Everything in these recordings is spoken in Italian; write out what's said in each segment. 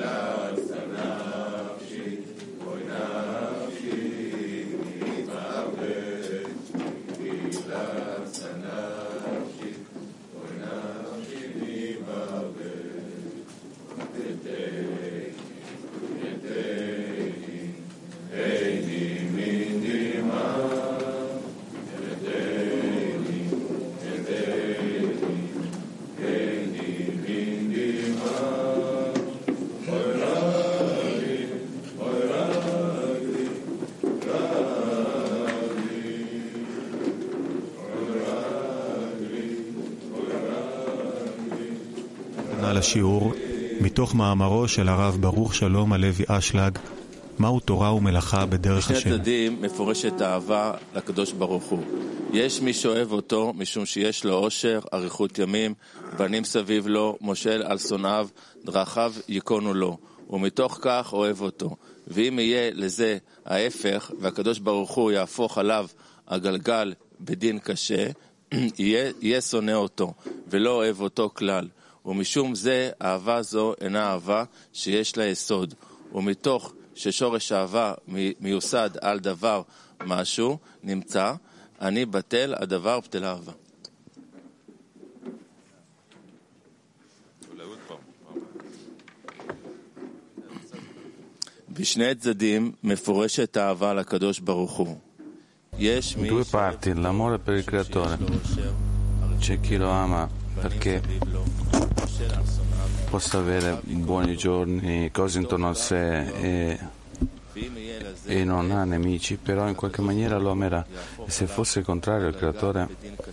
על השיעור מתוך מאמרו של הרב ברוך שלום הלוי אשלג, מהו תורה ומלאכה בדרך השם. בשני הצדדים מפורשת האהבה לקדוש ברוך הוא. יש מי שאוהב אותו משום שיש לו עושר, אריכות ימים, בנים סביב לו, מושל על שונאיו, דרכיו ייכונו לו, ומתוך כך אוהב אותו. ואם יהיה לזה ההפך, והקדוש ברוך הוא יהפוך עליו הגלגל בדין קשה, יהיה שונא אותו, ולא אוהב אותו כלל. ומשום זה אהבה זו אינה אהבה שיש לה יסוד, ומתוך ששורש אהבה מיוסד על דבר משהו נמצא, אני בטל הדבר בטל אהבה. בשני הצדדים מפורשת האהבה לקדוש ברוך הוא. Due parti, l'amore per il creatore. C'è chi lo ama perché possa avere buoni giorni, cose intorno a sé e non ha nemici, però in qualche maniera lo amerà. E se fosse contrario al creatore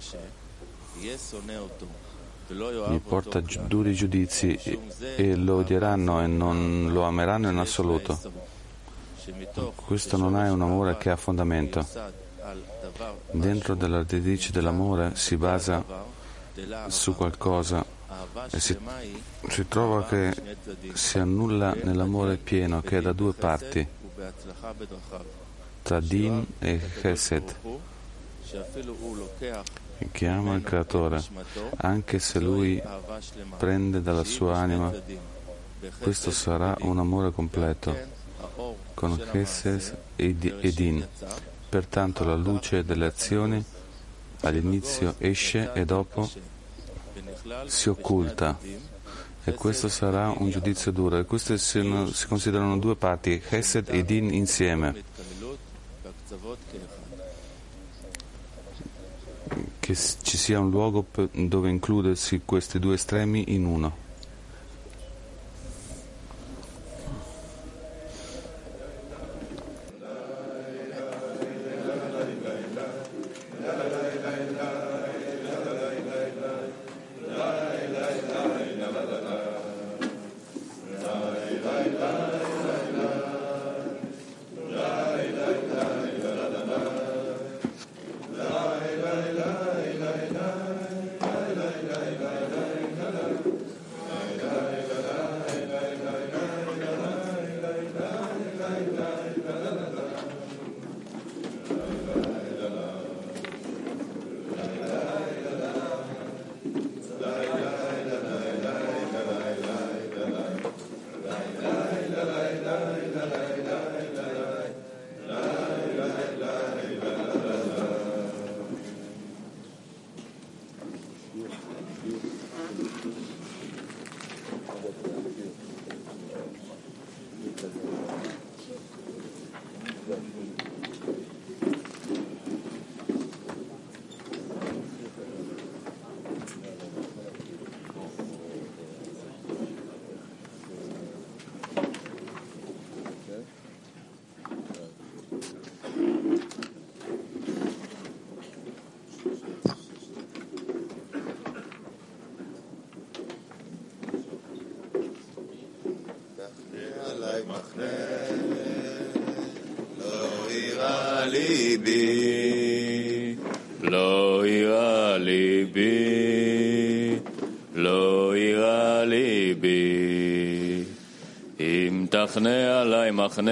mi porta duri giudizi e lo odieranno e non lo ameranno in assoluto. Questo non è un amore che ha fondamento. Dentro della radice dell'amore si basa su qualcosa e si trova che si annulla nell'amore pieno che è da due parti, tra Din e Chesed, che ama il creatore, anche se lui prende dalla sua anima, questo sarà un amore completo, con Chesed e Din. Pertanto la luce delle azioni all'inizio esce e dopo si occulta, e questo sarà un giudizio duro. E queste si considerano due parti, Chesed e Din insieme, che ci sia un luogo dove includersi questi due estremi in uno. תחנה עלי מחנה,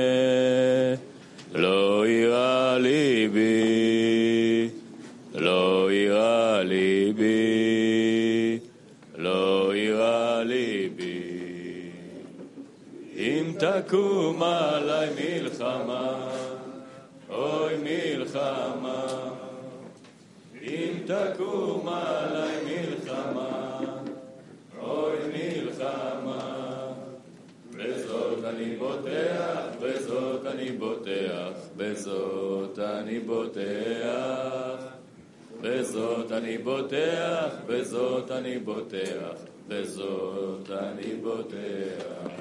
לא יראה ליבי, לא יראה ליבי, לא יראה ליבי. אם תקום עלי מלחמה, אוי מלחמה, אם תקום עלי מלחמה, אוי מלחמה, בזאת אני בוטח, בזאת אני בוטח, בזאת אני בוטח, בזאת אני בוטח, בזאת אני בוטח, בזאת אני בוטח.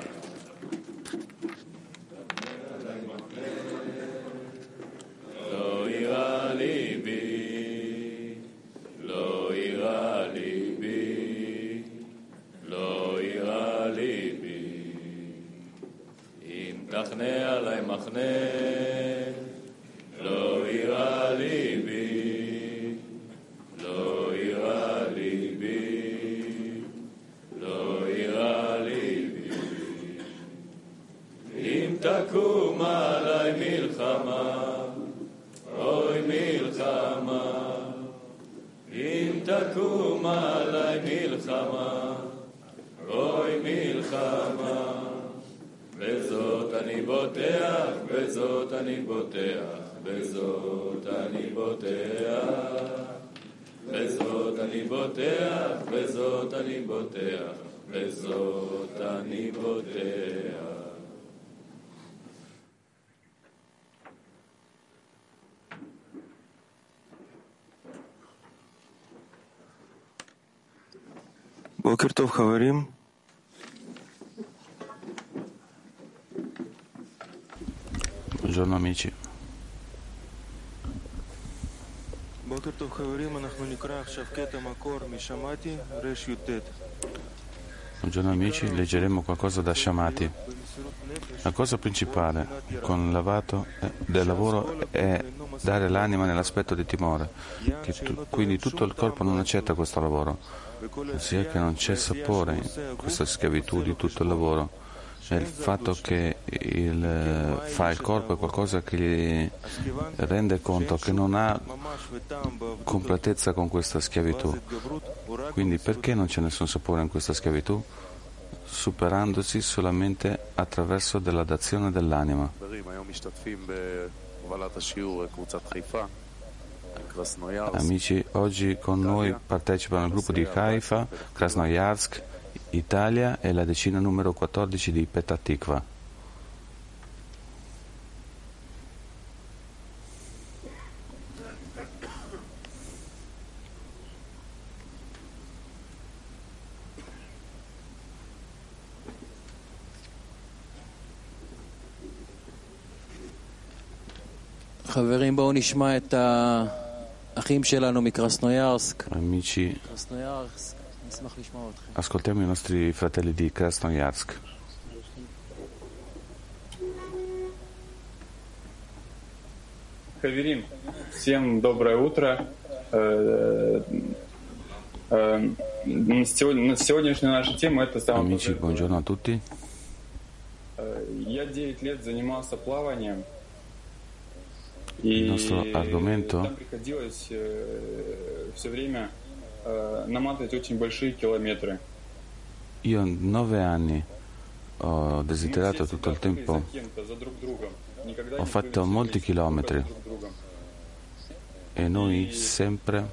לא יירא ליבי, לא יירא ליבי, לא יירא ליבי, אם תחנה עלי מחנה, לא יירא ליבי, לא יירא ליבי, לא יירא ליבי, אם תקום עלי מלחמה, אוי מלחמה, אם תקום עלי מלחמה, אוי מלחמה, בזאת אני בוטח, בזאת אני בוטח, בזאת אני בוטח, בזאת אני בוטח, בזאת אני בוטח, בזאת אני בוטח. בוקר טוב חברים. Buongiorno amici. בוקר טוב חברים, אנחנו נקרא עכשיו קטע מקור משמעתי, רש י"ט. Buongiorno amici, leggeremo qualcosa da Shamati. La cosa principale con il lavato del lavoro è dare l'anima nell'aspetto di timore, quindi tutto il corpo non accetta questo lavoro, ossia che non c'è sapore in questa schiavitù di tutto il lavoro. E il fatto che fa il corpo è qualcosa che gli rende conto che non ha completezza con questa schiavitù. Quindi perché non c'è nessun sapore in questa schiavitù? Superandosi solamente attraverso della dazione dell'anima. Amici, oggi con noi partecipano il gruppo di Haifa, Krasnoyarsk, Italia e la decina numero 14 di Petah Tikva. חברים, בואו נשמע את האחים שלנו מקרסנויארסק. Amici, קרסנויארסק, נשמח לשמוע אתכם. ascoltiamo i nostri fratelli di Krasnoyarsk. Хаверим, всем доброе утро. Сегодняшняя наша тема — это Amici, buongiorno a tutti. Я 9 лет занимался плаванием. Il nostro argomento Там приходилось все время наматывать очень большие километры. Io 9 anni ho desiderato tutto il tempo, ho fatto molti chilometri e noi sempre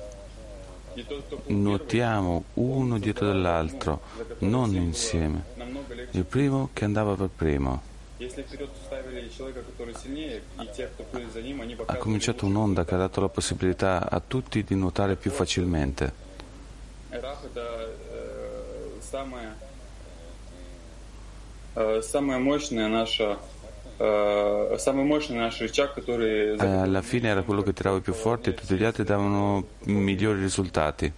nuotiamo uno dietro dell'altro, non insieme. Il primo che andava per primo. Ha cominciato un'onda che ha dato la possibilità a tutti di nuotare più facilmente. Alla fine era quello che tirava più forte e tutti gli altri davano migliori risultati.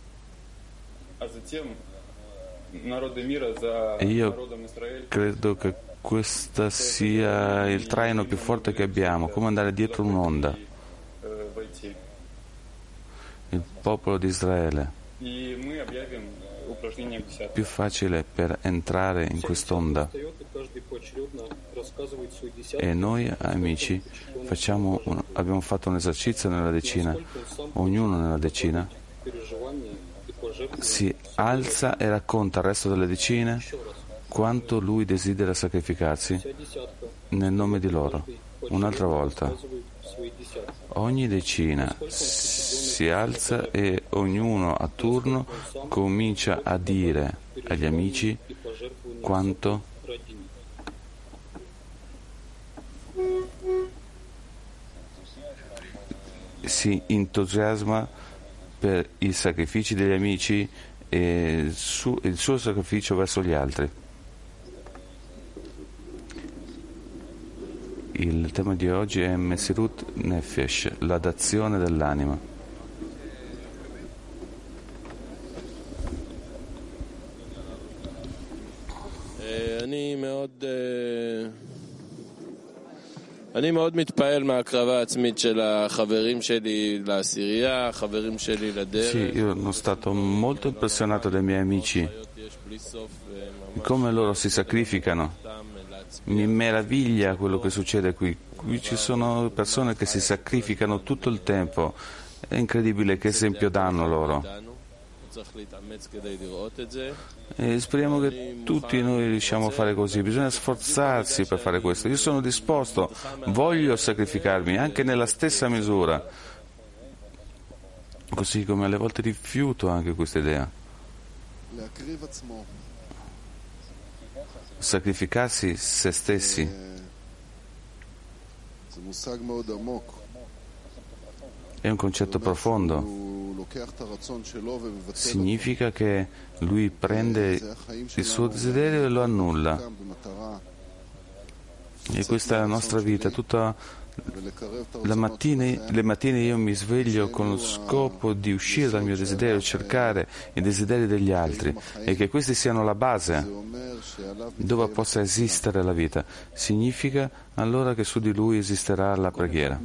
E io credo che questo sia il traino più forte che abbiamo, come andare dietro un'onda. Il popolo di Israele. Più facile per entrare in quest'onda. E noi, amici, abbiamo fatto un esercizio nella decina, ognuno nella decina si alza e racconta al resto delle decine quanto lui desidera sacrificarsi nel nome di loro. Un'altra volta, ogni decina si alza e ognuno a turno comincia a dire agli amici quanto si entusiasma per i sacrifici degli amici e il suo sacrificio verso gli altri. Il tema di oggi è Mesirut Nefesh, la dazione dell'anima. אני מאוד מתפעל מההקרבה העצמית של החברים שלי לעשירייה, החברים שלי לדרך. Sì, io sono stato molto impressionato dai miei amici, come loro si sacrificano. Mi meraviglia quello che succede qui. Qui ci sono persone che si sacrificano tutto il tempo. È incredibile che esempio danno loro. E speriamo che tutti noi riusciamo a fare così. Bisogna sforzarsi per fare questo. Io sono disposto, voglio sacrificarmi anche nella stessa misura, così come alle volte rifiuto anche questa idea. Sacrificarsi se stessi è un concetto profondo. Significa che lui prende il suo desiderio e lo annulla. E questa è la nostra vita. Tutta le mattine io mi sveglio con lo scopo di uscire dal mio desiderio, cercare i desideri degli altri e che questi siano la base dove possa esistere la vita. Significa allora che su di lui esisterà la preghiera.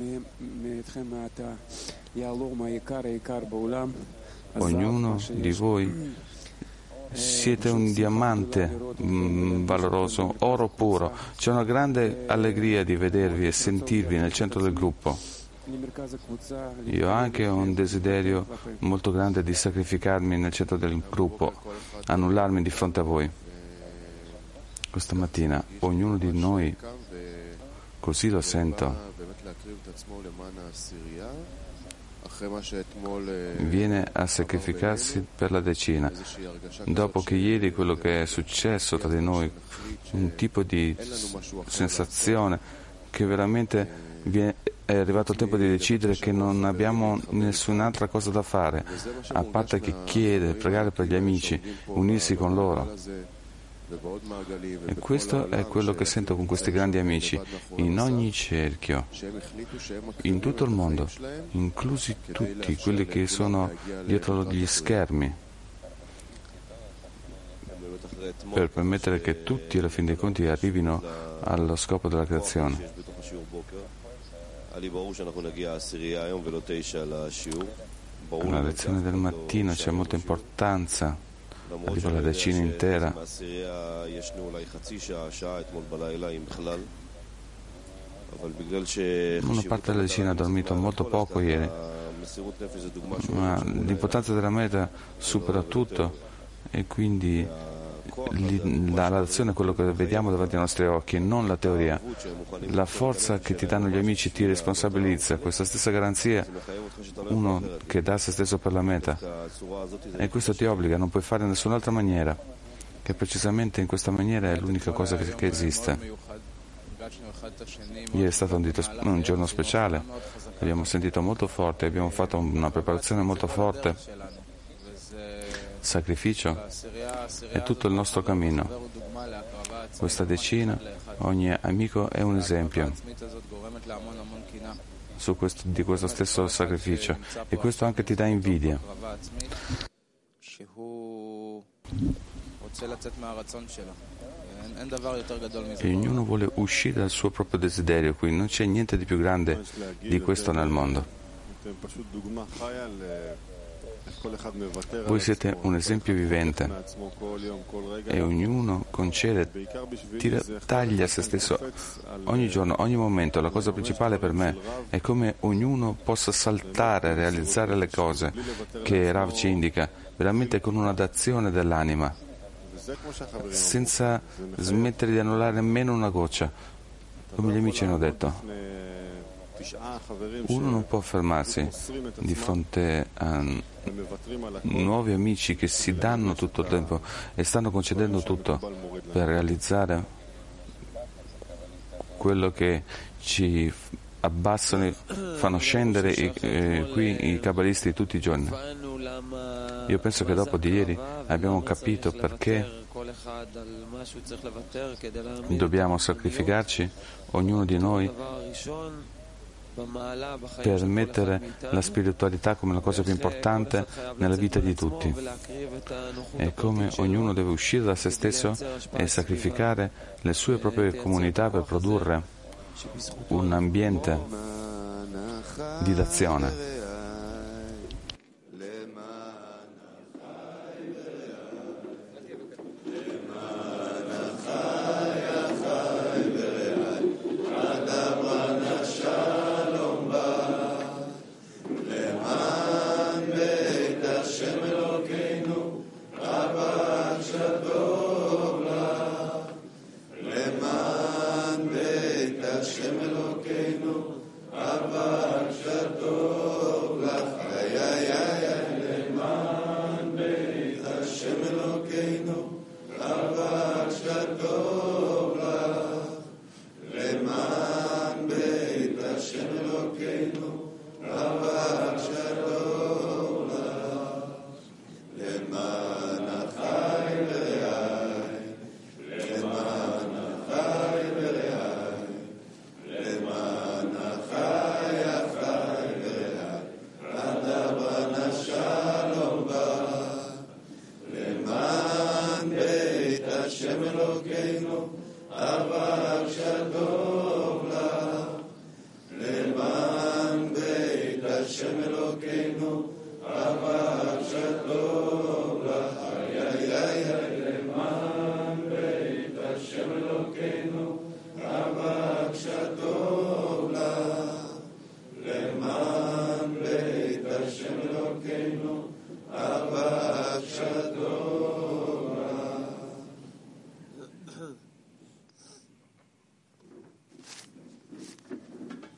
Ognuno di voi siete un diamante valoroso, oro puro. C'è una grande allegria di vedervi e sentirvi nel centro del gruppo. Io anche ho un desiderio molto grande di sacrificarmi nel centro del gruppo, annullarmi di fronte a voi. Questa mattina ognuno di noi, così lo sento, viene a sacrificarsi per la decina. Dopo che ieri quello che è successo tra di noi, un tipo di sensazione che veramente è arrivato il tempo di decidere che non abbiamo nessun'altra cosa da fare, a parte che chiedere, pregare per gli amici, unirsi con loro. E questo è quello che sento con questi grandi amici, in ogni cerchio, in tutto il mondo, inclusi tutti quelli che sono dietro gli schermi, per permettere che tutti, alla fin dei conti, arrivino allo scopo della creazione. Alla lezione del mattino c'è molta importanza. Arriva la decina intera. Una parte della decina ha dormito molto poco ieri, ma l'importanza della meta supera tutto e quindi la relazione è quello che vediamo davanti ai nostri occhi e non la teoria. La forza che ti danno gli amici ti responsabilizza, questa stessa garanzia, uno che dà se stesso per la meta, e questo ti obbliga, non puoi fare in nessun'altra maniera, che precisamente in questa maniera è l'unica cosa che esiste. Ieri è stato un giorno speciale, abbiamo sentito molto forte, abbiamo fatto una preparazione molto forte. Sacrificio è tutto il nostro cammino. Questa decina, ogni amico è un esempio di questo stesso sacrificio e questo anche ti dà invidia. E ognuno vuole uscire dal suo proprio desiderio, qui non c'è niente di più grande di questo nel mondo. Voi siete un esempio vivente e ognuno concede, taglia se stesso ogni giorno, ogni momento. La cosa principale per me è come ognuno possa saltare, realizzare le cose che Rav ci indica, veramente con una dazione dell'anima. senza smettere di annullare nemmeno una goccia, come gli amici hanno detto. Uno non può fermarsi di fronte a nuovi amici che si danno tutto il tempo e stanno concedendo tutto per realizzare quello che ci abbassano, fanno scendere qui i cabalisti tutti i giorni. Io penso che dopo di ieri abbiamo capito perché dobbiamo sacrificarci, ognuno di noi, per mettere la spiritualità come la cosa più importante nella vita di tutti. E come ognuno deve uscire da se stesso e sacrificare le sue proprie comunità per produrre un ambiente di d'azione. Hashem Elokeinu, Abba Shalom.